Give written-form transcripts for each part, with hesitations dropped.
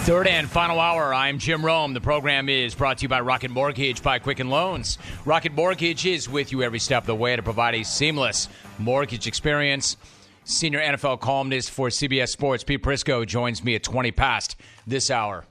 Third and final hour. I'm Jim Rome. The program is brought to you by Rocket Mortgage by Quicken Loans. Rocket Mortgage is with you every step of the way to provide a seamless mortgage experience. Senior NFL columnist for CBS Sports, Pete Prisco, joins me at 20 past this hour.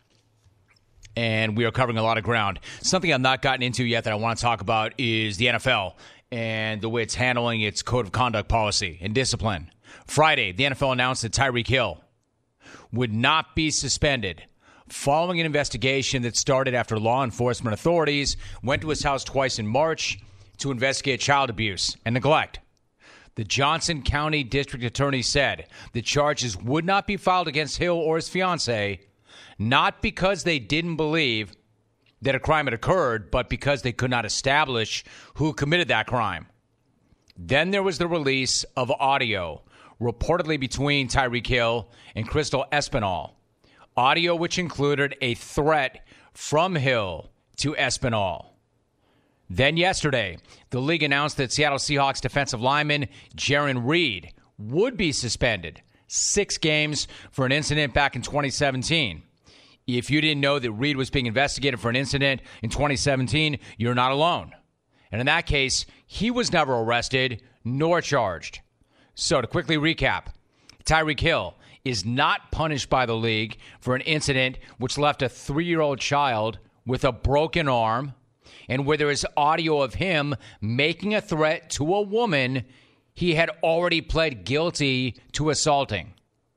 And we are covering a lot of ground. Something I've not gotten into yet that I want to talk about is the NFL and the way it's handling its code of conduct policy and discipline. Friday, the NFL announced that Tyreek Hill would not be suspended following an investigation that started after law enforcement authorities went to his house twice in March to investigate child abuse and neglect. The Johnson County District Attorney said the charges would not be filed against Hill or his fiancée, not because they didn't believe that a crime had occurred, but because they could not establish who committed that crime. Then there was the release of audio reportedly between Tyreek Hill and Crystal Espinal. Audio which included a threat from Hill to Espinal. Then yesterday, the league announced that Seattle Seahawks defensive lineman Jarran Reed would be suspended 6 games for an incident back in 2017. If you didn't know that Reed was being investigated for an incident in 2017, you're not alone. And in that case, he was never arrested nor charged. So to quickly recap, Tyreek Hill is not punished by the league for an incident which left a 3-year-old child with a broken arm and where there is audio of him making a threat to a woman he had already pled guilty to assaulting.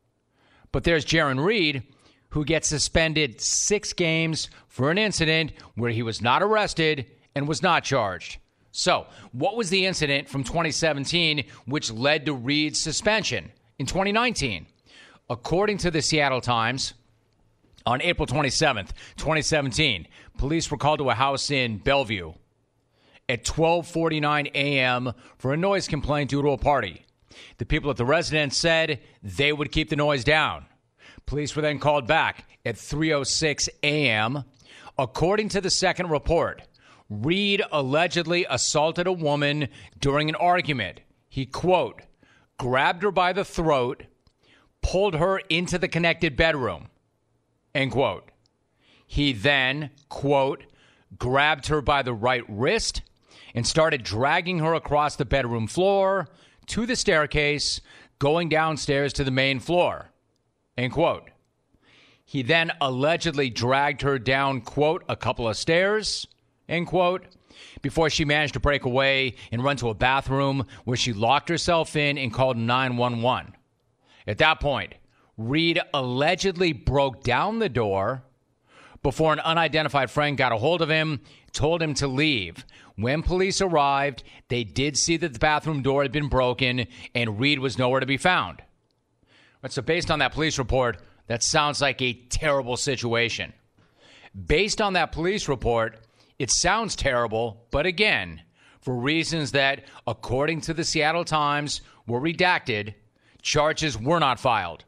But there's Jarran Reed, who gets suspended 6 games for an incident where he was not arrested and was not charged. So, what was the incident from 2017 which led to Reed's suspension in 2019? According to the Seattle Times, on April 27th, 2017, police were called to a house in Bellevue at 12:49 a.m. for a noise complaint due to a party. The people at the residence said they would keep the noise down. Police were then called back at 3:06 a.m. According to the second report, Reed allegedly assaulted a woman during an argument. He, quote, grabbed her by the throat, pulled her into the connected bedroom, end quote. He then, quote, grabbed her by the right wrist and started dragging her across the bedroom floor to the staircase, going downstairs to the main floor, end quote. He then allegedly dragged her down, quote, a couple of stairs, end quote, before she managed to break away and run to a bathroom where she locked herself in and called 911. At that point, Reed allegedly broke down the door before an unidentified friend got a hold of him, told him to leave. When police arrived, they did see that the bathroom door had been broken and Reed was nowhere to be found. But so based on that police report, that sounds like a terrible situation. Based on that police report, it sounds terrible, but again, for reasons that, according to the Seattle Times, were redacted, charges were not filed.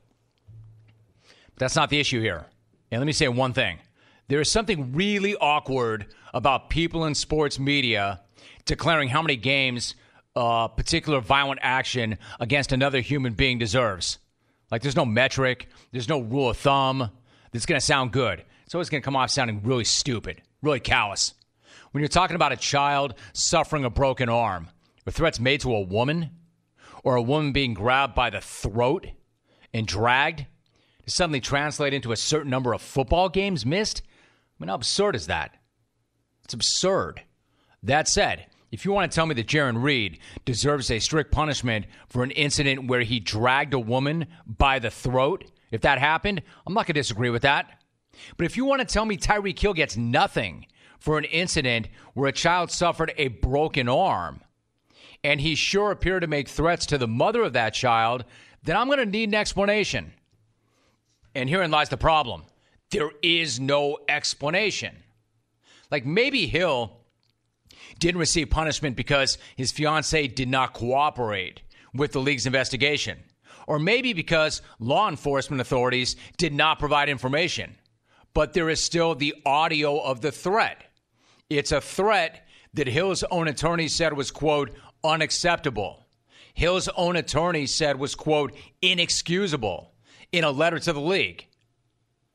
But that's not the issue here. And let me say one thing. There is something really awkward about people in sports media declaring how many games a particular violent action against another human being deserves. Like there's no metric, there's no rule of thumb that's going to sound good. It's always going to come off sounding really stupid, really callous. When you're talking about a child suffering a broken arm, or threats made to a woman, or a woman being grabbed by the throat and dragged to suddenly translate into a certain number of football games missed, I mean, how absurd is that? It's absurd. That said, if you want to tell me that Jarran Reed deserves a strict punishment for an incident where he dragged a woman by the throat, if that happened, I'm not going to disagree with that. But if you want to tell me Tyreek Hill gets nothing for an incident where a child suffered a broken arm, and he sure appeared to make threats to the mother of that child, then I'm going to need an explanation. And herein lies the problem. There is no explanation. Like maybe Hill didn't receive punishment because his fiancée did not cooperate with the league's investigation. Or maybe because law enforcement authorities did not provide information. But there is still the audio of the threat. It's a threat that Hill's own attorney said was, quote, unacceptable. Hill's own attorney said was, quote, inexcusable in a letter to the league.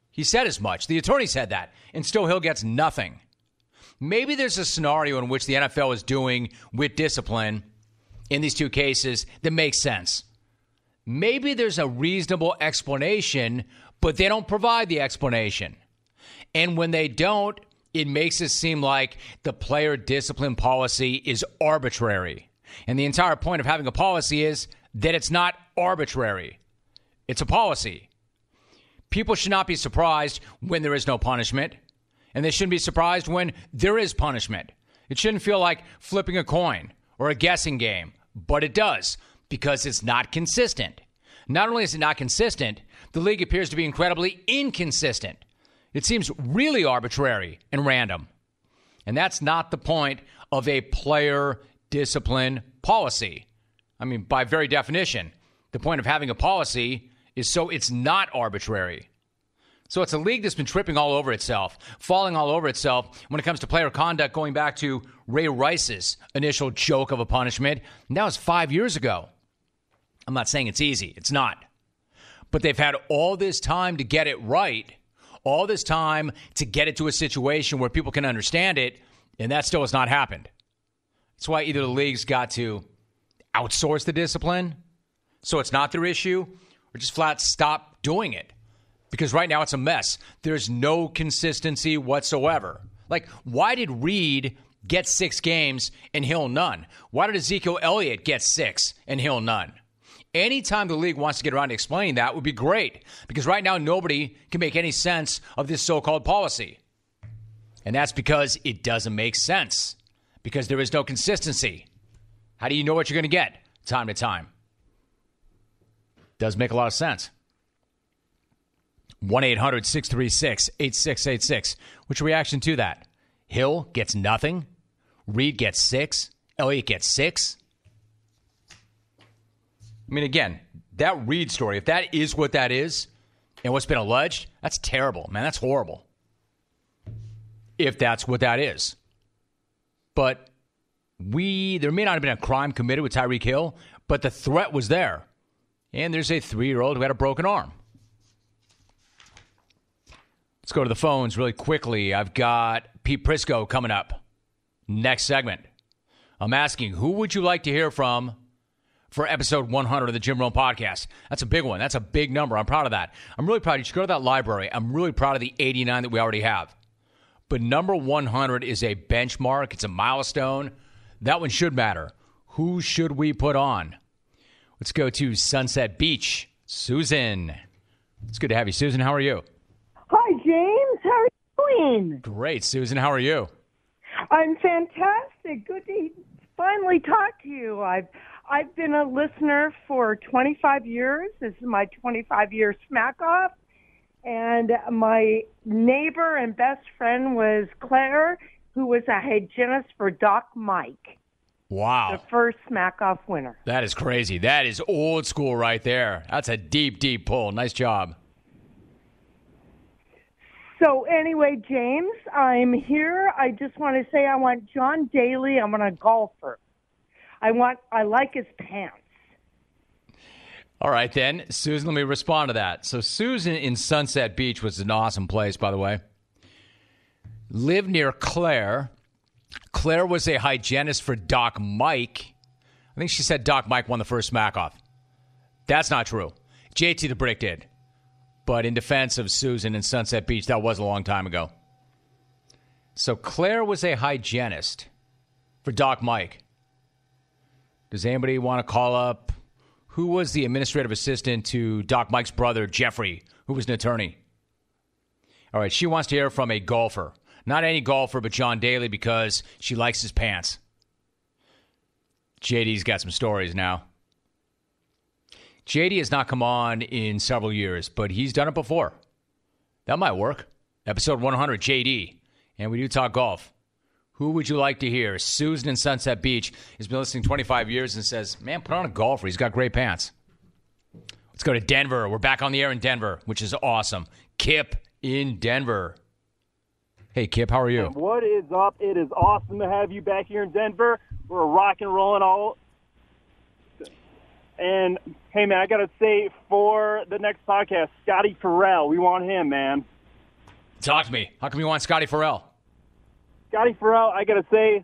He said as much. The attorney said that, and still Hill gets nothing. Maybe there's a scenario in which the NFL is doing with discipline in these two cases that makes sense. Maybe there's a reasonable explanation, but they don't provide the explanation. And when they don't, it makes it seem like the player discipline policy is arbitrary. And the entire point of having a policy is that it's not arbitrary. It's a policy. People should not be surprised when there is no punishment, and they shouldn't be surprised when there is punishment. It shouldn't feel like flipping a coin or a guessing game, but it does because it's not consistent. Not only is it not consistent, the league appears to be incredibly inconsistent. It seems really arbitrary and random. And that's not the point of a player discipline policy. I mean, by very definition, the point of having a policy is so it's not arbitrary. So it's a league that's been tripping all over itself, falling all over itself when it comes to player conduct, going back to Ray Rice's initial joke of a punishment. And that was 5 years ago. I'm not saying it's easy. It's not. But they've had all this time to get it right, all this time to get it to a situation where people can understand it, and that still has not happened. That's why either the league's got to outsource the discipline so it's not their issue, or just flat stop doing it. Because right now it's a mess. There's no consistency whatsoever. Like, why did Reed get 6 games and Hill none? Why did Ezekiel Elliott get 6 and Hill none? Anytime the league wants to get around to explaining that would be great. Because right now nobody can make any sense of this so-called policy. And that's because it doesn't make sense. Because there is no consistency. How do you know what you're going to get time to time? Does make a lot of sense. 1-800-636-8686. What's your reaction to that? Hill gets nothing. Reed gets 6. Elliott gets 6. I mean, again, that Reed story, if that is what that is and what's been alleged, that's terrible, man. That's horrible. If that's what that is. But there may not have been a crime committed with Tyreek Hill, but the threat was there. And there's a 3-year-old who had a broken arm. Let's go to the phones really quickly. I've got Pete Prisco coming up next segment. I'm asking, who would you like to hear from for episode 100 of the Jim Rome podcast? That's a big one. That's a big number. I'm proud of that. I'm really proud. You should go to that library. I'm really proud of the 89 that we already have. But number 100 is a benchmark. It's a milestone. That one should matter. Who should we put on? Let's go to Sunset Beach. Susan. It's good to have you. Susan, how are you? Hi, James. How are you doing? Great. Susan, how are you? I'm fantastic. Good to finally talk to you. I've been a listener for 25 years. This is my 25-year smack off. And my neighbor and best friend was Claire, who was a hygienist for Doc Mike. Wow. The first smack off winner. That is crazy. That is old school right there. That's a deep, deep pull. Nice job. So anyway, James, I'm here. I just want to say I want John Daly. I want a golfer. I like his pants. All right, then. Susan, let me respond to that. So Susan in Sunset Beach was an awesome place, by the way. Lived near Claire. Claire was a hygienist for Doc Mike. I think she said Doc Mike won the first smack-off. That's not true. JT the Brick did. But in defense of Susan in Sunset Beach, that was a long time ago. So Claire was a hygienist for Doc Mike. Does anybody want to call up? Who was the administrative assistant to Doc Mike's brother, Jeffrey, who was an attorney? All right, she wants to hear from a golfer. Not any golfer, but John Daly, because she likes his pants. JD's got some stories now. JD has not come on in several years, but he's done it before. That might work. Episode 100, JD. And we do talk golf. Who would you like to hear? Susan in Sunset Beach has been listening 25 years and says, man, put on a golfer. He's got great pants. Let's go to Denver. We're back on the air in Denver, which is awesome. Kip in Denver. Hey, Kip, how are you? What is up? It is awesome to have you back here in Denver. We're rock and rolling all. And, hey, man, I got to say, for the next podcast, Scotty Farrell, we want him, man. Talk to me. How come you want Scotty Farrell? Scotty Farrell, I got to say,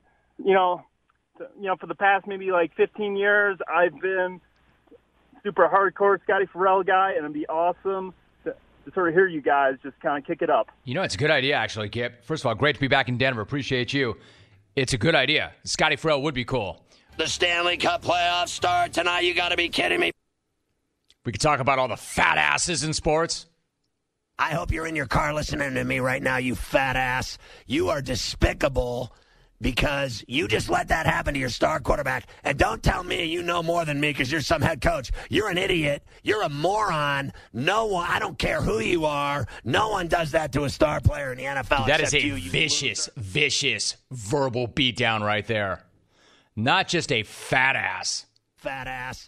for the past maybe like 15 years, I've been super hardcore Scotty Farrell guy, and it'd be awesome to sort of hear you guys just kind of kick it up. It's a good idea, actually, Kip. First of all, great to be back in Denver. Appreciate you. It's a good idea. Scotty Farrell would be cool. The Stanley Cup playoffs start tonight. You got to be kidding me. We could talk about all the fat asses in sports. I hope you're in your car listening to me right now, you fat ass. You are despicable because you just let that happen to your star quarterback. And don't tell me you know more than me because you're some head coach. You're an idiot. You're a moron. No one, I don't care who you are. No one does that to a star player in the NFL. That is a you, vicious verbal beatdown right there. Not just a fat ass. Fat ass.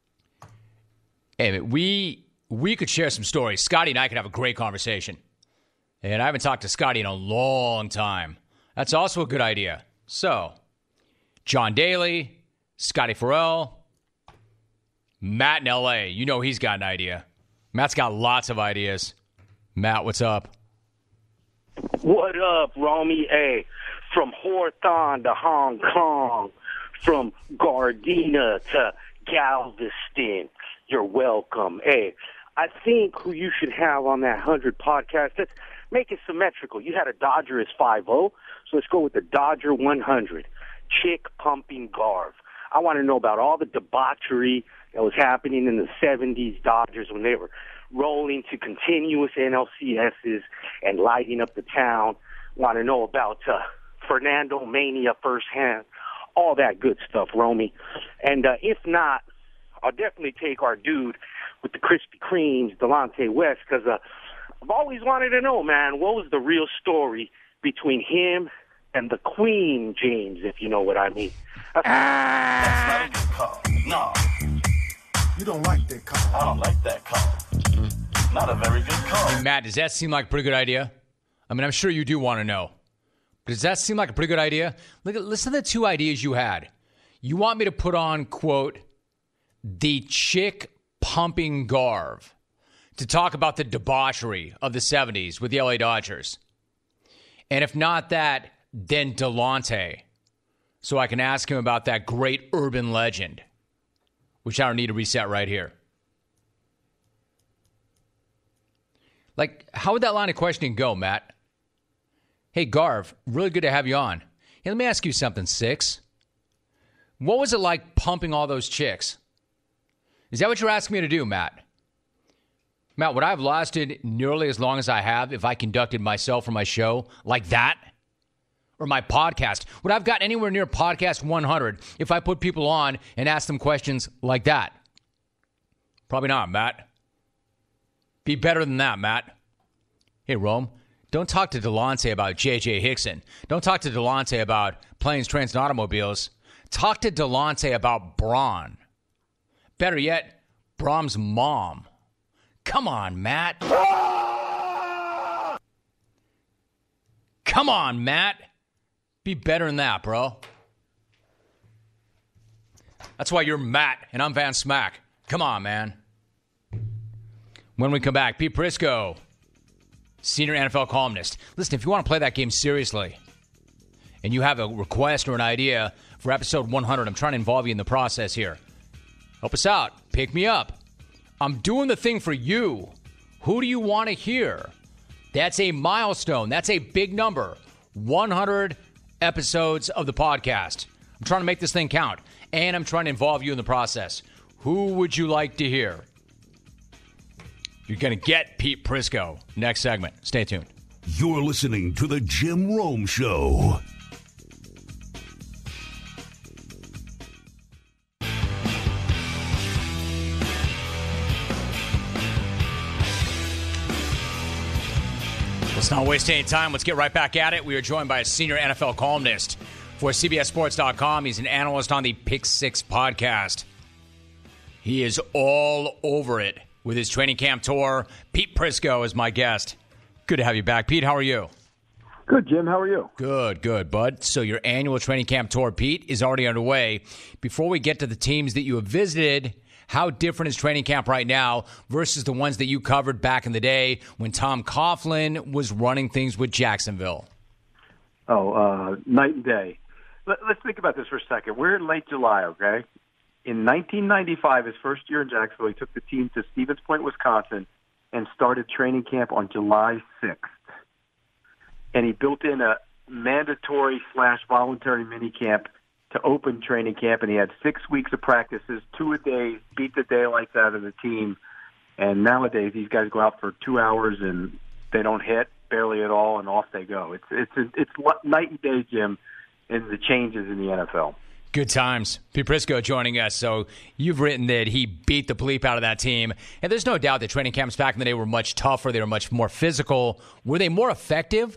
Hey, we could share some stories. Scotty and I could have a great conversation. And I haven't talked to Scotty in a long time. That's also a good idea. So, John Daly, Scotty Farrell, Matt in L.A. You know he's got an idea. Matt's got lots of ideas. Matt, what's up? What up, Romy? Hey, from Hawthorne to Hong Kong, from Gardena to Galveston, you're welcome. Hey, I think who you should have on that 100 podcast, let's make it symmetrical. You had a Dodger as 5-0, so let's go with the Dodger 100. Chick pumping Garv. I want to know about all the debauchery that was happening in the 70s Dodgers when they were rolling to continuous NLCSs and lighting up the town. Want to know about Fernando Mania firsthand, all that good stuff, Romy. And if not, I'll definitely take our dude with the Krispy Kremes, Delonte West, because I've always wanted to know, man, what was the real story between him and the Queen, James, if you know what I mean. That's not a good call. No. You don't like that call. I don't like that call. Not a very good call. Hey, Matt, does that seem like a pretty good idea? I mean, I'm sure you do want to know. But does that seem like a pretty good idea? Listen to the two ideas you had. You want me to put on, quote, the chick pumping Garv to talk about the debauchery of the 70s with the LA Dodgers. And if not that, then Delonte. So I can ask him about that great urban legend, which I don't need to reset right here. Like, how would that line of questioning go, Matt? Hey, Garv, really good to have you on. Hey, let me ask you something, Six. What was it like pumping all those chicks? Is that what you're asking me to do, Matt? Matt, would I have lasted nearly as long as I have if I conducted myself or my show like that? Or my podcast? Would I have gotten anywhere near podcast 100 if I put people on and asked them questions like that? Probably not, Matt. Be better than that, Matt. Hey, Rome, don't talk to Delonte about J.J. Hickson. Don't talk to Delonte about planes, trains, and automobiles. Talk to Delonte about Braun. Better yet, Brahm's mom. Come on, Matt. Come on, Matt. Be better than that, bro. That's why you're Matt and I'm Van Smack. Come on, man. When we come back, Pete Prisco, senior NFL columnist. Listen, if you want to play that game seriously and you have a request or an idea for episode 100, I'm trying to involve you in the process here. Help us out. Pick me up. I'm doing the thing for you. Who do you want to hear? That's a milestone. That's a big number. 100 episodes of the podcast. I'm trying to make this thing count, and I'm trying to involve you in the process. Who would you like to hear? You're going to get Pete Prisco. Next segment. Stay tuned. You're listening to The Jim Rome Show. Let's not waste any time. Let's get right back at it. We are joined by a senior NFL columnist for CBSSports.com. He's an analyst on the Pick Six podcast. He is all over it with his training camp tour. Pete Prisco is my guest. Good to have you back. Pete, how are you? Good, Jim. How are you? Good, bud. So your annual training camp tour, Pete, is already underway. Before we get to the teams that you have visited, How different is training camp right now versus the ones that you covered back in the day when Tom Coughlin was running things with Jacksonville? Night and day. Let's think about this for a second. We're in late July, okay? In 1995, his first year in Jacksonville, he took the team to Stevens Point, Wisconsin, and started training camp on July 6th. And he built in a mandatory/voluntary minicamp to open training camp, and he had 6 weeks of practices, 2 a day, beat the daylights out of the team. And nowadays, these guys go out for 2 hours, and they don't hit barely at all, and off they go. It's night and day, Jim, in the changes in the NFL. Good times. Pete Prisco joining us. So you've written that he beat the bleep out of that team. And there's no doubt that training camps back in the day were much tougher. They were much more physical. Were they more effective?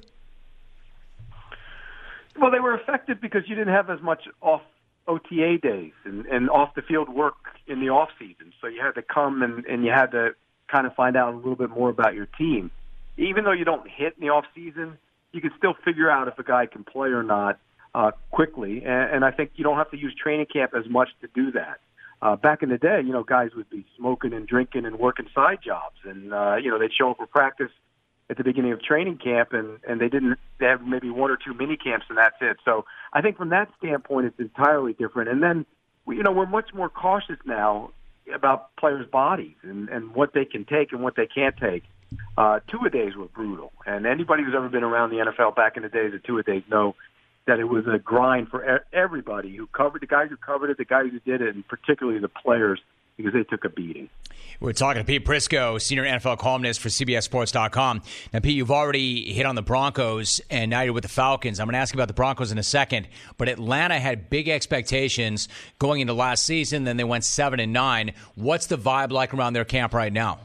Well, they were effective because you didn't have as much off OTA days and off-the-field work in the off-season. So you had to come and you had to kind of find out a little bit more about your team. Even though you don't hit in the off-season, you can still figure out if a guy can play or not quickly. And I think you don't have to use training camp as much to do that. Back in the day, guys would be smoking and drinking and working side jobs. And, they'd show up for practice at the beginning of training camp, and they have maybe 1 or 2 mini camps, and that's it. So I think from that standpoint, it's entirely different. And then, we're much more cautious now about players' bodies and what they can take and what they can't take. 2-a-days were brutal, and anybody who's ever been around the NFL back in the days of 2-a-days know that it was a grind for everybody who covered, the guys who covered it, the guys who did it, and particularly the players, because they took a beating. We're talking to Pete Prisco, senior NFL columnist for CBSSports.com. Now, Pete, you've already hit on the Broncos, and now you're with the Falcons. I'm going to ask you about the Broncos in a second, but Atlanta had big expectations going into last season. Then they went 7-9. What's the vibe like around their camp right now?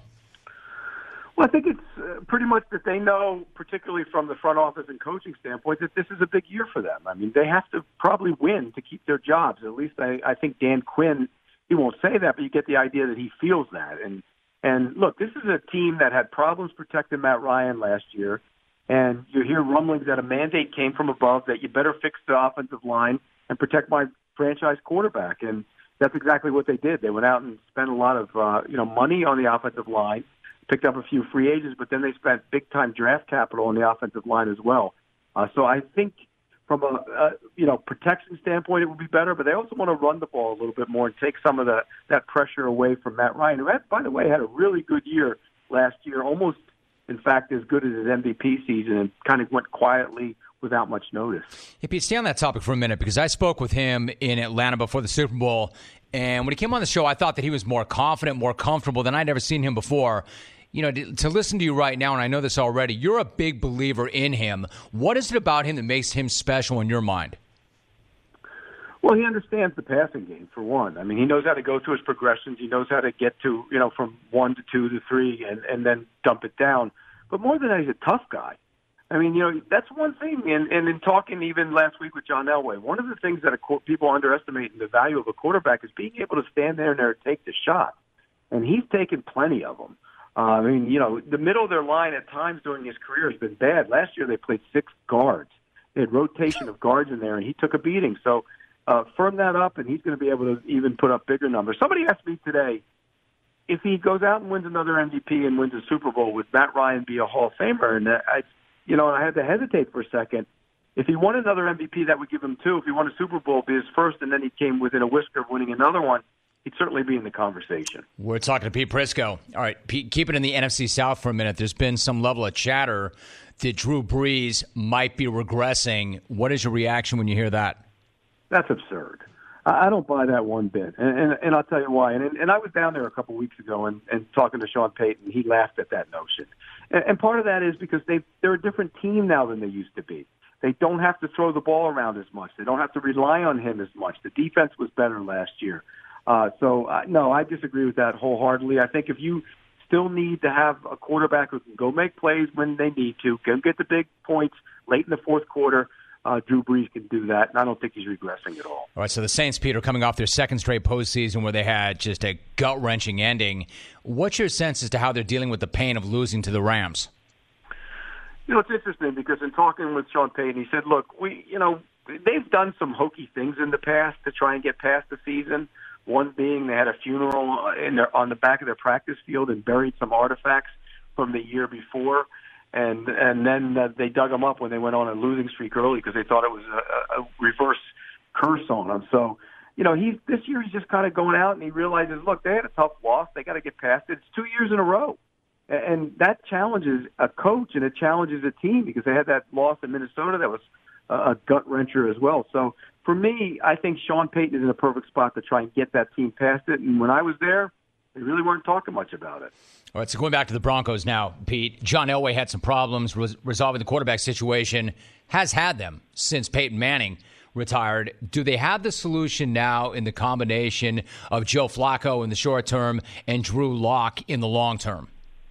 Well, I think it's pretty much that they know, particularly from the front office and coaching standpoint, that this is a big year for them. I mean, they have to probably win to keep their jobs. At least I think Dan Quinn, he won't say that, but you get the idea that he feels that. And look, this is a team that had problems protecting Matt Ryan last year, and you hear rumblings that a mandate came from above that you better fix the offensive line and protect my franchise quarterback. And that's exactly what they did. They went out and spent a lot of money on the offensive line, picked up a few free agents, but then they spent big-time draft capital on the offensive line as well. So I think from a protection standpoint, it would be better, but they also want to run the ball a little bit more and take some of that pressure away from Matt Ryan, who, by the way, had a really good year last year, almost, in fact, as good as his MVP season, and kind of went quietly without much notice. Hey, Pete, stay on that topic for a minute, because I spoke with him in Atlanta before the Super Bowl, and when he came on the show, I thought that he was more confident, more comfortable than I'd ever seen him before. To listen to you right now, and I know this already, you're a big believer in him. What is it about him that makes him special in your mind? Well, he understands the passing game, for one. I mean, he knows how to go through his progressions. He knows how to get to, from 1 to 2 to 3 and then dump it down. But more than that, he's a tough guy. I mean, that's one thing. And in talking even last week with John Elway, one of the things that people underestimate in the value of a quarterback is being able to stand there and take the shot. And he's taken plenty of them. The middle of their line at times during his career has been bad. Last year they played 6 guards. They had rotation of guards in there, and he took a beating. So firm that up, and he's going to be able to even put up bigger numbers. Somebody asked me today, if he goes out and wins another MVP and wins a Super Bowl, would Matt Ryan be a Hall of Famer? And I had to hesitate for a second. If he won another MVP, that would give him 2. If he won a Super Bowl, it'd be his first, and then he came within a whisker of winning another one, he'd certainly be in the conversation. We're talking to Pete Prisco. All right, Pete, keep it in the NFC South for a minute. There's been some level of chatter that Drew Brees might be regressing. What is your reaction when you hear that? That's absurd. I don't buy that one bit, and I'll tell you why. And I was down there a couple weeks ago and talking to Sean Payton. He laughed at that notion. And part of that is because they're a different team now than they used to be. They don't have to throw the ball around as much. They don't have to rely on him as much. The defense was better last year. No, I disagree with that wholeheartedly. I think if you still need to have a quarterback who can go make plays when they need to, can get the big points late in the fourth quarter, Drew Brees can do that, and I don't think he's regressing at all. All right, so the Saints, Pete, are coming off their second straight postseason where they had just a gut-wrenching ending. What's your sense as to how they're dealing with the pain of losing to the Rams? It's interesting because in talking with Sean Payton, he said, look, they've done some hokey things in the past to try and get past the season, One being they had a funeral on the back of their practice field and buried some artifacts from the year before. And then they dug them up when they went on a losing streak early because they thought it was a reverse curse on them. So, this year he's just kind of going out and he realizes, look, they had a tough loss. They got to get past it. It's 2 years in a row. And that challenges a coach and it challenges a team because they had that loss in Minnesota that was a gut-wrencher as well. So for me, I think Sean Payton is in a perfect spot to try and get that team past it. And when I was there, they really weren't talking much about it. All right, so going back to the Broncos now, Pete, John Elway had some problems resolving the quarterback situation, has had them since Peyton Manning retired. Do they have the solution now in the combination of Joe Flacco in the short term and Drew Lock in the long term?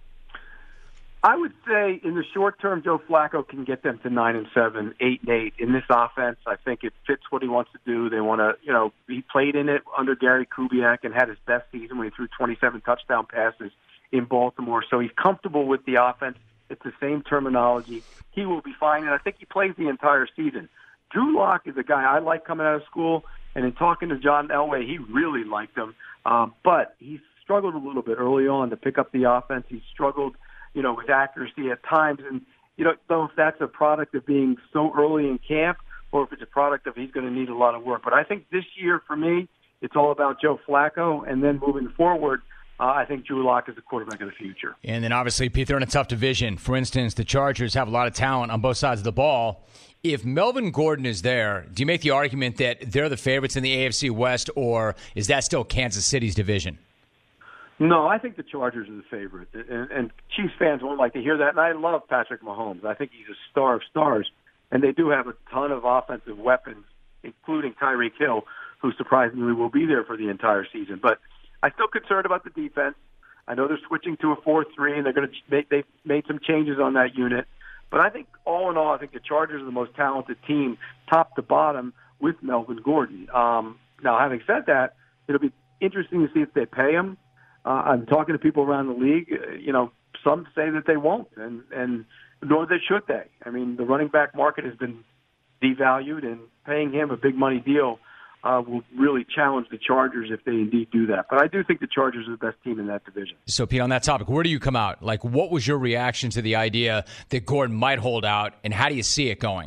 I would say in the short term, Joe Flacco can get them to 9-7, 8-8 in this offense. I think it fits what he wants to do. They want to, he played in it under Gary Kubiak and had his best season when he threw 27 touchdown passes in Baltimore. So he's comfortable with the offense. It's the same terminology. He will be fine, and I think he plays the entire season. Drew Lock is a guy I like coming out of school, and in talking to John Elway, he really liked him. But he struggled a little bit early on to pick up the offense. He struggled with accuracy at times. And you don't know if that's a product of being so early in camp or if it's a product of he's going to need a lot of work. But I think this year, for me, it's all about Joe Flacco. And then moving forward, I think Drew Lock is the quarterback of the future. And then obviously, Pete, they're in a tough division. For instance, the Chargers have a lot of talent on both sides of the ball. If Melvin Gordon is there, do you make the argument that they're the favorites in the AFC West, or is that still Kansas City's division? No, I think the Chargers are the favorite, and Chiefs fans won't like to hear that. And I love Patrick Mahomes. I think he's a star of stars, and they do have a ton of offensive weapons, including Tyreek Hill, who surprisingly will be there for the entire season. But I'm still concerned about the defense. I know they're switching to a 4-3, and they've made some changes on that unit. But I think all in all, I think the Chargers are the most talented team, top to bottom, with Melvin Gordon. Now, having said that, it'll be interesting to see if they pay him. I'm talking to people around the league. Some say that they won't, and nor should they. I mean, the running back market has been devalued, and paying him a big money deal will really challenge the Chargers if they indeed do that. But I do think the Chargers are the best team in that division. So, Pete, on that topic, where do you come out? Like, what was your reaction to the idea that Gordon might hold out, and how do you see it going?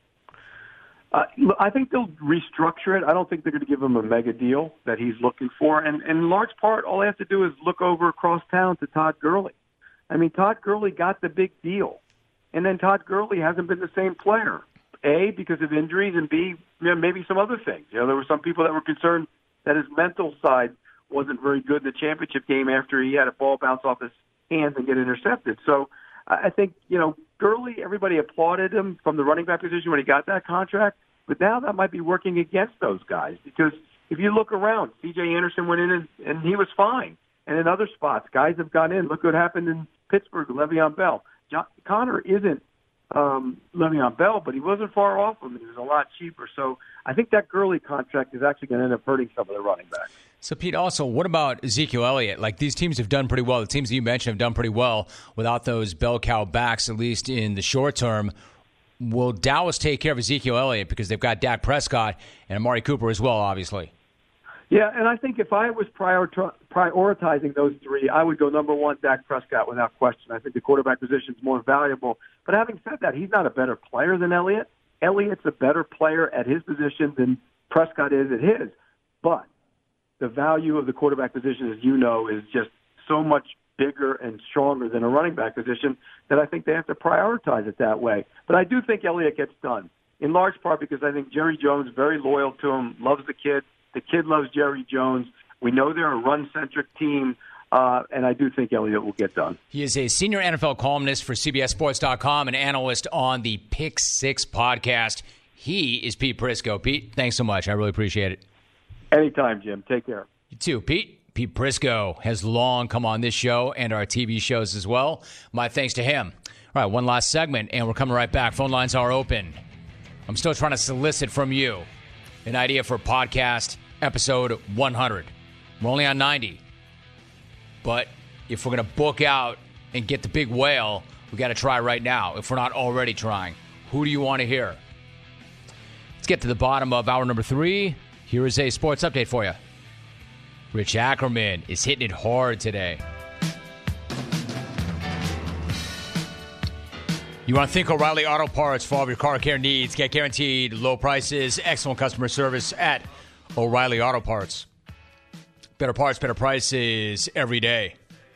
I think they'll restructure it. I don't think they're going to give him a mega deal that he's looking for. And in large part, all they have to do is look over across town to Todd Gurley. I mean, Todd Gurley got the big deal. And then Todd Gurley hasn't been the same player. A, because of injuries, and B, maybe some other things. There were some people that were concerned that his mental side wasn't very good in the championship game after he had a ball bounce off his hands and get intercepted. So I think, Gurley, everybody applauded him from the running back position when he got that contract. But now that might be working against those guys because if you look around, C.J. Anderson went in and he was fine. And in other spots, guys have gone in. Look what happened in Pittsburgh with Le'Veon Bell. Connor isn't Le'Veon Bell, but he wasn't far off him, and he was a lot cheaper. So I think that Gurley contract is actually going to end up hurting some of the running backs. So, Pete, also, what about Ezekiel Elliott? Like, these teams have done pretty well. The teams that you mentioned have done pretty well without those bell cow backs, at least in the short term. Will Dallas take care of Ezekiel Elliott because they've got Dak Prescott and Amari Cooper as well, obviously? Yeah, and I think if I was prioritizing those three, I would go number one, Dak Prescott, without question. I think the quarterback position is more valuable. But having said that, he's not a better player than Elliott. Elliott's a better player at his position than Prescott is at his. But the value of the quarterback position, as you know, is just so much bigger and stronger than a running back position that I think they have to prioritize it that way. But I do think Elliott gets done, in large part because I think Jerry Jones is very loyal to him, loves the kid. The kid loves Jerry Jones. We know they're a run-centric team, and I do think Elliott will get done. He is a senior NFL columnist for CBSSports.com and analyst on the Pick Six podcast. He is Pete Prisco. Pete, thanks so much. I really appreciate it. Anytime, Jim. Take care. You too, Pete. Pete Prisco has long come on this show and our TV shows as well. My thanks to him. All right, one last segment, and we're coming right back. Phone lines are open. I'm still trying to solicit from you an idea for podcast episode 100. We're only on 90. But if we're going to book out and get the big whale, we got to try right now, if we're not already trying. Who do you want to hear? Let's get to the bottom of hour number 3. Here is a sports update for you. Rich Ackerman is hitting it hard today. You want to think O'Reilly Auto Parts for all of your car care needs. Get guaranteed low prices, excellent customer service at O'Reilly Auto Parts. Better parts, better prices every day.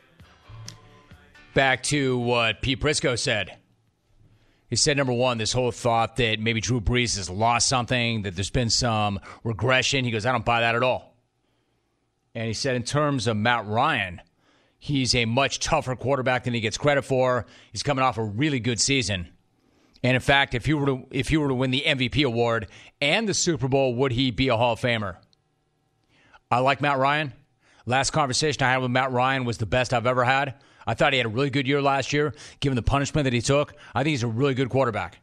Back to what Pete Prisco said. He said, number one, this whole thought that maybe Drew Brees has lost something, that there's been some regression. He goes, I don't buy that at all. And he said, in terms of Matt Ryan, he's a much tougher quarterback than he gets credit for. He's coming off a really good season. And in fact, if he were to win the MVP award and the Super Bowl, would he be a Hall of Famer? I like Matt Ryan. Last conversation I had with Matt Ryan was the best I've ever had. I thought he had a really good year last year, given the punishment that he took. I think he's a really good quarterback.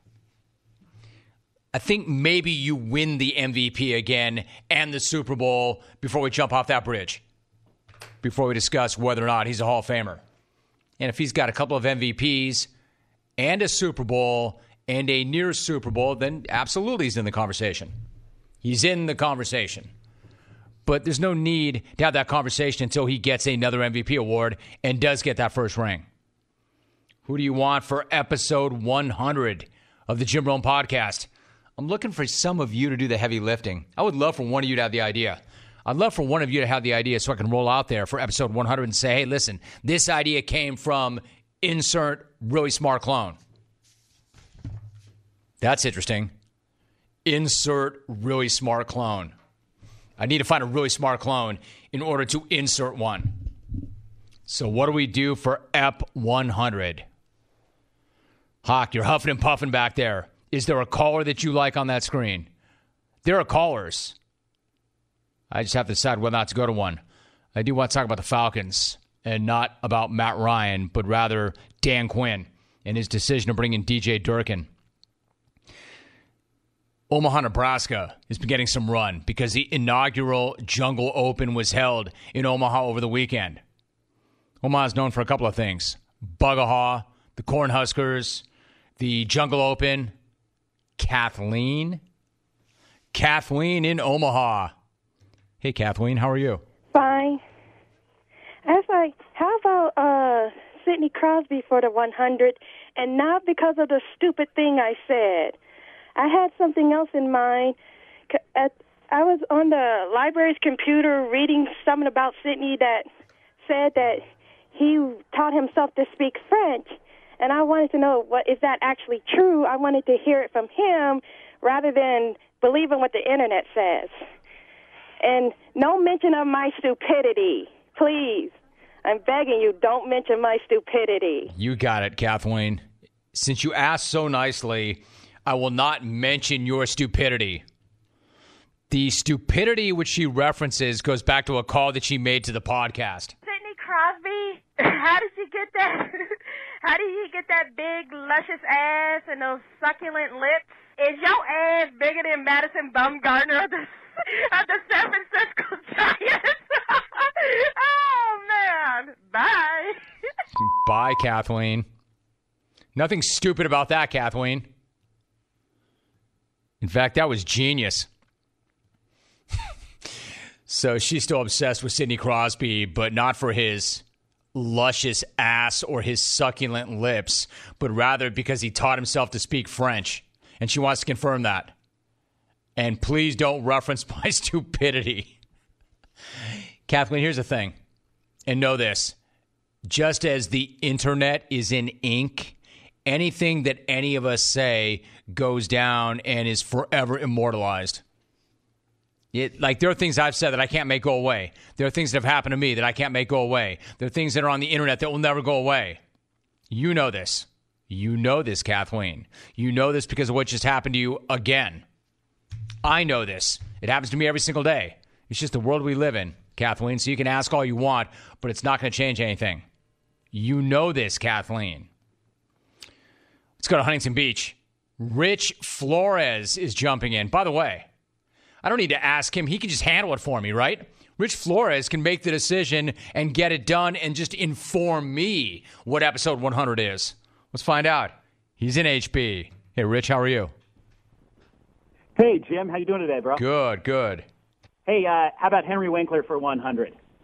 I think maybe you win the MVP again and the Super Bowl before we jump off that bridge, before we discuss whether or not he's a Hall of Famer. And if he's got a couple of MVPs and a Super Bowl and a near Super Bowl, then absolutely he's in the conversation. He's in the conversation. But there's no need to have that conversation until he gets another MVP award and does get that first ring. Who do you want for episode 100 of the Jim Rome Podcast? I'm looking for some of you to do the heavy lifting. I would love for one of you to have the idea. I'd love for one of you to have the idea so I can roll out there for episode 100 and say, hey, listen, this idea came from insert really smart clone. That's interesting. Insert really smart clone. I need to find a really smart clone in order to insert one. So what do we do for EP 100? Hawk, you're huffing and puffing back there. Is there a caller that you like on that screen? There are callers. I just have to decide whether or not to go to one. I do want to talk about the Falcons and not about Matt Ryan, but rather Dan Quinn and his decision to bring in DJ Durkin. Omaha, Nebraska has been getting some run because the inaugural Jungle Open was held in Omaha over the weekend. Omaha is known for a couple of things. Bugahaw, the Cornhuskers, the Jungle Open. Kathleen in Omaha. Hey, Kathleen, how are you? Fine. How about Sidney Crosby for the 100, and not because of the stupid thing I said. I had something else in mind. I was on the library's computer reading something about Sidney that said that he taught himself to speak French, and I wanted to know, is that actually true? I wanted to hear it from him rather than believing what the internet says. And no mention of my stupidity. Please. I'm begging you, don't mention my stupidity. You got it, Kathleen. Since you asked so nicely, I will not mention your stupidity. The stupidity which she references goes back to a call that she made to the podcast. Sidney Crosby, how did you get that? How did you get that big, luscious ass and those succulent lips? Is your ass bigger than Madison Bumgarner of the San Francisco Giants? Oh, man. Bye. Bye, Kathleen. Nothing stupid about that, Kathleen. In fact, that was genius. So she's still obsessed with Sidney Crosby, but not for his luscious ass or his succulent lips, but rather because he taught himself to speak French. And she wants to confirm that. And please don't reference my stupidity. Kathleen, here's the thing. And know this. Just as the internet is in ink, anything that any of us say goes down and is forever immortalized. There are things I've said that I can't make go away. There are things that have happened to me that I can't make go away. There are things that are on the internet that will never go away. You know this. You know this, Kathleen. You know this because of what just happened to you again. I know this. It happens to me every single day. It's just the world we live in, Kathleen, so you can ask all you want, but it's not going to change anything. You know this, Kathleen. Let's go to Huntington Beach. Rich Flores is jumping in. By the way, I don't need to ask him. He can just handle it for me, right? Rich Flores can make the decision and get it done and just inform me what episode 100 is. Let's find out. He's in HB. Hey, Rich, how are you? Hey, Jim. How you doing today, bro? Good. Hey, how about Henry Winkler for 100?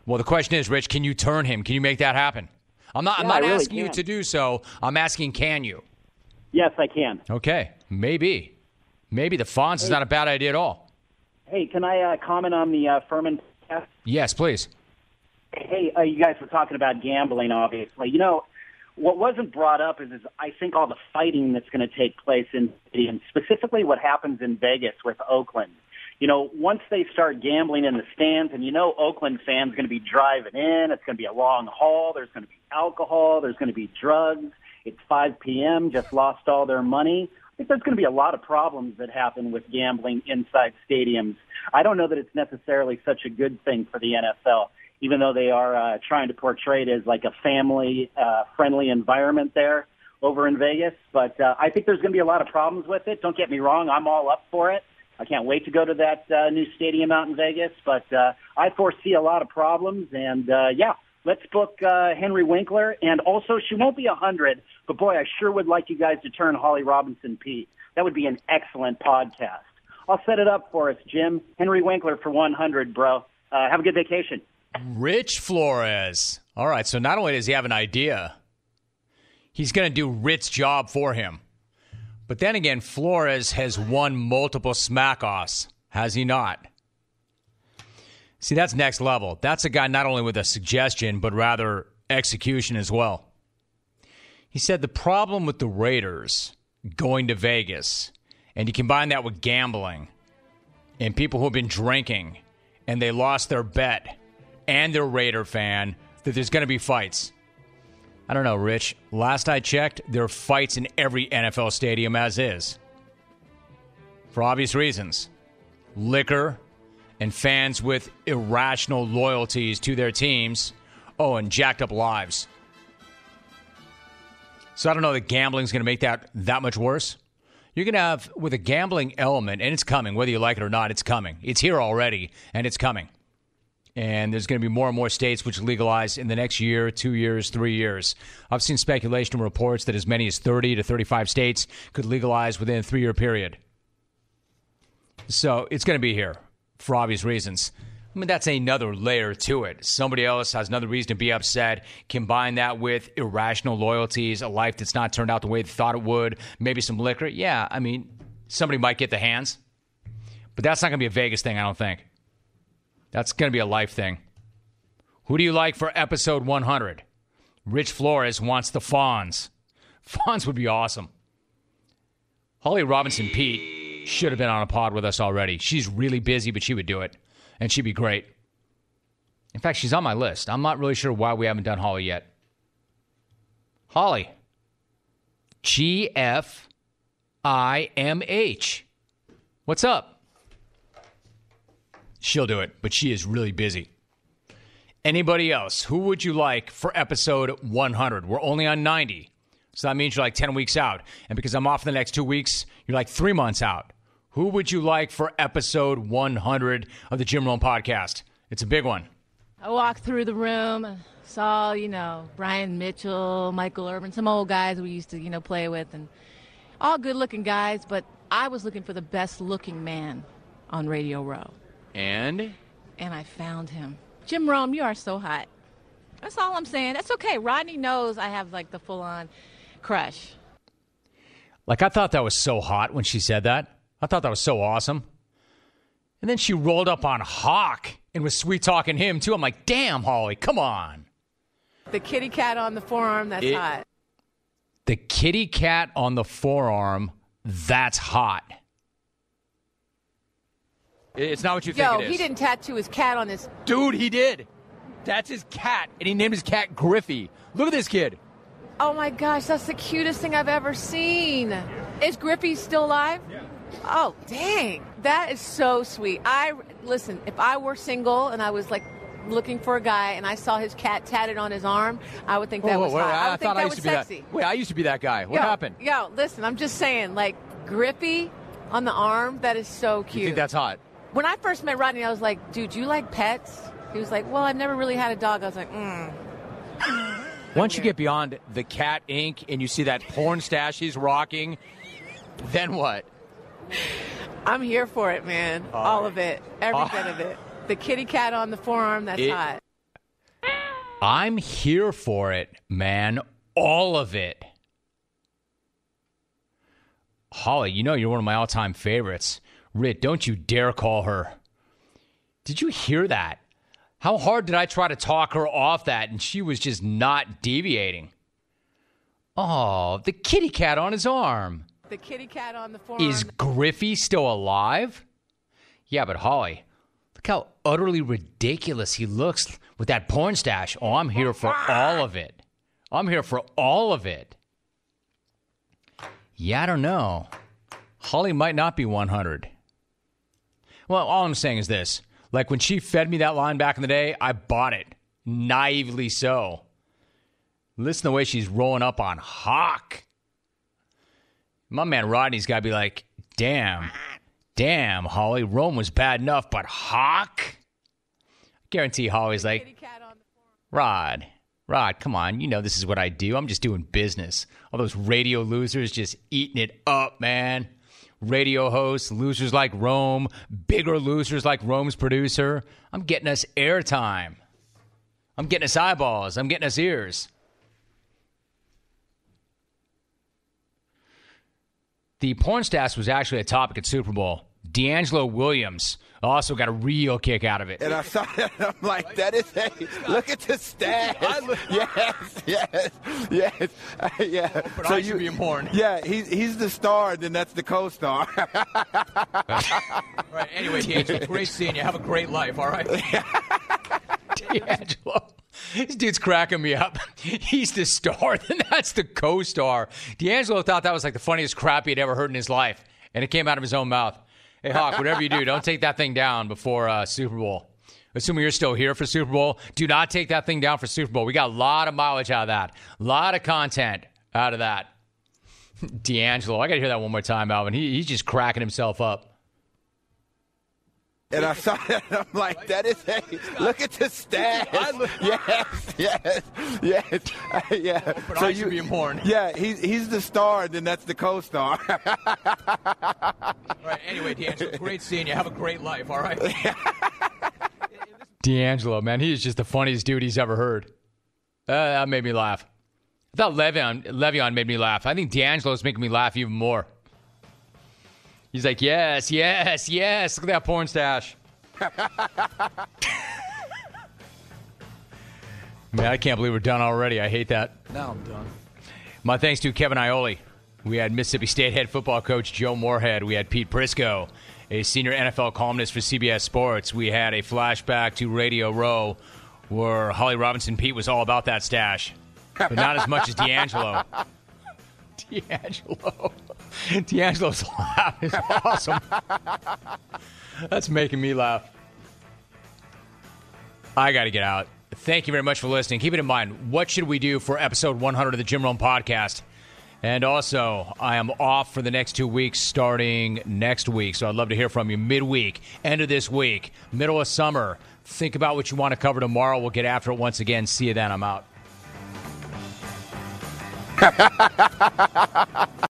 Well, the question is, Rich, can you turn him? Can you make that happen? I'm not really asking you can. to do so. I'm asking, can you? Yes, I can. Okay, maybe. Maybe the Fonz is not a bad idea at all. Hey, can I comment on the Furman podcast? Yes, please. Hey, you guys were talking about gambling, obviously. You know, what wasn't brought up is I think all the fighting that's going to take place in city, and specifically what happens in Vegas with Oakland. You know, once they start gambling in the stands, and you know Oakland fans are going to be driving in, it's going to be a long haul, there's going to be alcohol, there's going to be drugs, it's 5 p.m., just lost all their money. I think there's going to be a lot of problems that happen with gambling inside stadiums. I don't know that it's necessarily such a good thing for the NFL, even though they are trying to portray it as like a family-friendly environment there over in Vegas. But I think there's going to be a lot of problems with it. Don't get me wrong, I'm all up for it. I can't wait to go to that new stadium out in Vegas. But I foresee a lot of problems. And, yeah, let's book Henry Winkler. And also, she won't be 100, but, boy, I sure would like you guys to turn Holly Robinson Peete. That would be an excellent podcast. I'll set it up for us, Jim. Henry Winkler for 100, bro. Have a good vacation. Rich Flores. All right, so not only does he have an idea, he's going to do Ritz's job for him. But then again, Flores has won multiple smack-offs, has he not? See, that's next level. That's a guy not only with a suggestion, but rather execution as well. He said the problem with the Raiders going to Vegas, and you combine that with gambling and people who have been drinking, and they lost their bet, and they're a Raider fan, that there's going to be fights. I don't know, Rich. Last I checked, there are fights in every NFL stadium as is. For obvious reasons. Liquor and fans with irrational loyalties to their teams. Oh, and jacked up lives. So I don't know that gambling's going to make that much worse. You're going to have, with a gambling element, and it's coming, whether you like it or not, it's coming. It's here already, and it's coming. And there's going to be more and more states which legalize in the next year, 2 years, 3 years. I've seen speculation and reports that as many as 30 to 35 states could legalize within a 3-year period. So it's going to be here for obvious reasons. I mean, that's another layer to it. Somebody else has another reason to be upset. Combine that with irrational loyalties, a life that's not turned out the way they thought it would, maybe some liquor. Yeah, I mean, somebody might get the hands. But that's not going to be a Vegas thing, I don't think. That's going to be a life thing. Who do you like for episode 100? Rich Flores wants the Fonz. Fonz would be awesome. Holly Robinson Peete should have been on a pod with us already. She's really busy, but she would do it. And she'd be great. In fact, she's on my list. I'm not really sure why we haven't done Holly yet. Holly. GFIMH. What's up? She'll do it, but she is really busy. Anybody else? Who would you like for episode 100? We're only on 90, so that means you're like 10 weeks out. And because I'm off the next 2 weeks, you're like 3 months out. Who would you like for episode 100 of the Jim Rome Podcast? It's a big one. I walked through the room, saw, Brian Mitchell, Michael Irvin, some old guys we used to, play with, and all good-looking guys, but I was looking for the best-looking man on Radio Row. And I found him. Jim Rome, you are so hot. That's all I'm saying. That's okay. Rodney knows I have, the full-on crush. I thought that was so hot when she said that. I thought that was so awesome. And then she rolled up on Hawk and was sweet-talking him, too. I'm like, damn, Holly, come on. The kitty cat on the forearm, that's hot. The kitty cat on the forearm, that's hot. It's not what you think it is. He didn't tattoo his cat on his... Dude, he did. That's his cat, and he named his cat Griffey. Look at this kid. Oh, my gosh, that's the cutest thing I've ever seen. Is Griffey still alive? Yeah. Oh, dang. That is so sweet. Listen, if I were single and I was, looking for a guy and I saw his cat tatted on his arm, I would think that was hot. I would think that was sexy. Wait, I used to be that guy. What happened? Listen, I'm just saying, Griffey on the arm, that is so cute. You think that's hot? When I first met Rodney, I was like, dude, do you like pets? He was like, well, I've never really had a dog. I was like, Once you get beyond the cat ink and you see that porn stash he's rocking, then what? I'm here for it, man. All of it. Every bit of it. The kitty cat on the forearm, that's hot. I'm here for it, man. All of it. Holly, you know you're one of my all-time favorites. Rit, don't you dare call her. Did you hear that? How hard did I try to talk her off that, and she was just not deviating? Oh, the kitty cat on his arm. The kitty cat on the forearm. Is Griffey still alive? Yeah, but Holly, look how utterly ridiculous he looks with that porn stash. Oh, I'm here for all of it. I'm here for all of it. Yeah, I don't know. Holly might not be 100. Well, all I'm saying is this. Like when she fed me that line back in the day, I bought it. Naively so. Listen to the way she's rolling up on Hawk. My man Rodney's got to be like, damn, Holly, Rome was bad enough, but Hawk? I guarantee Holly's like, Rod, come on. You know this is what I do. I'm just doing business. All those radio losers just eating it up, man. Radio hosts, losers like Rome, bigger losers like Rome's producer. I'm getting us airtime. I'm getting us eyeballs. I'm getting us ears. The porn stash was actually a topic at Super Bowl. D'Angelo Williams also got a real kick out of it. And I saw that, and I'm like, that is look at the stash. Yes. Yeah. But so I should be in porn. Yeah, he's the star, then that's the co-star. Right, anyway, D'Angelo, great seeing you. Have a great life, all right? D'Angelo. This dude's cracking me up. He's the star, then that's the co-star. D'Angelo thought that was like the funniest crap he'd ever heard in his life, and it came out of his own mouth. Hey, Hawk, whatever you do, don't take that thing down before Super Bowl. Assuming you're still here for Super Bowl, do not take that thing down for Super Bowl. We got a lot of mileage out of that. A lot of content out of that. D'Angelo, I got to hear that one more time, Alvin. He's just cracking himself up. And I saw that, and I'm like, that is look at the stash. Yes. Yeah. But so I should be in porn. Yeah, he's the star, then that's the co-star. Right, anyway, D'Angelo, great seeing you. Have a great life, all right? D'Angelo, man, he is just the funniest dude he's ever heard. That made me laugh. I thought Le'Veon made me laugh. I think D'Angelo's making me laugh even more. He's like, yes. Look at that porn stash. Man, I can't believe we're done already. I hate that. Now I'm done. My thanks to Kevin Iole. We had Mississippi State head football coach Joe Moorhead. We had Pete Prisco, a senior NFL columnist for CBS Sports. We had a flashback to Radio Row where Holly Robinson Pete was all about that stash, but not as much as D'Angelo. D'Angelo's laugh is awesome. That's making me laugh. I got to get out. Thank you very much for listening. Keep it in mind, what should we do for episode 100 of the Jim Rome Podcast? And also, I am off for the next 2 weeks starting next week, so I'd love to hear from you midweek, end of this week, middle of summer. Think about what you want to cover tomorrow. We'll get after it once again. See you then. I'm out.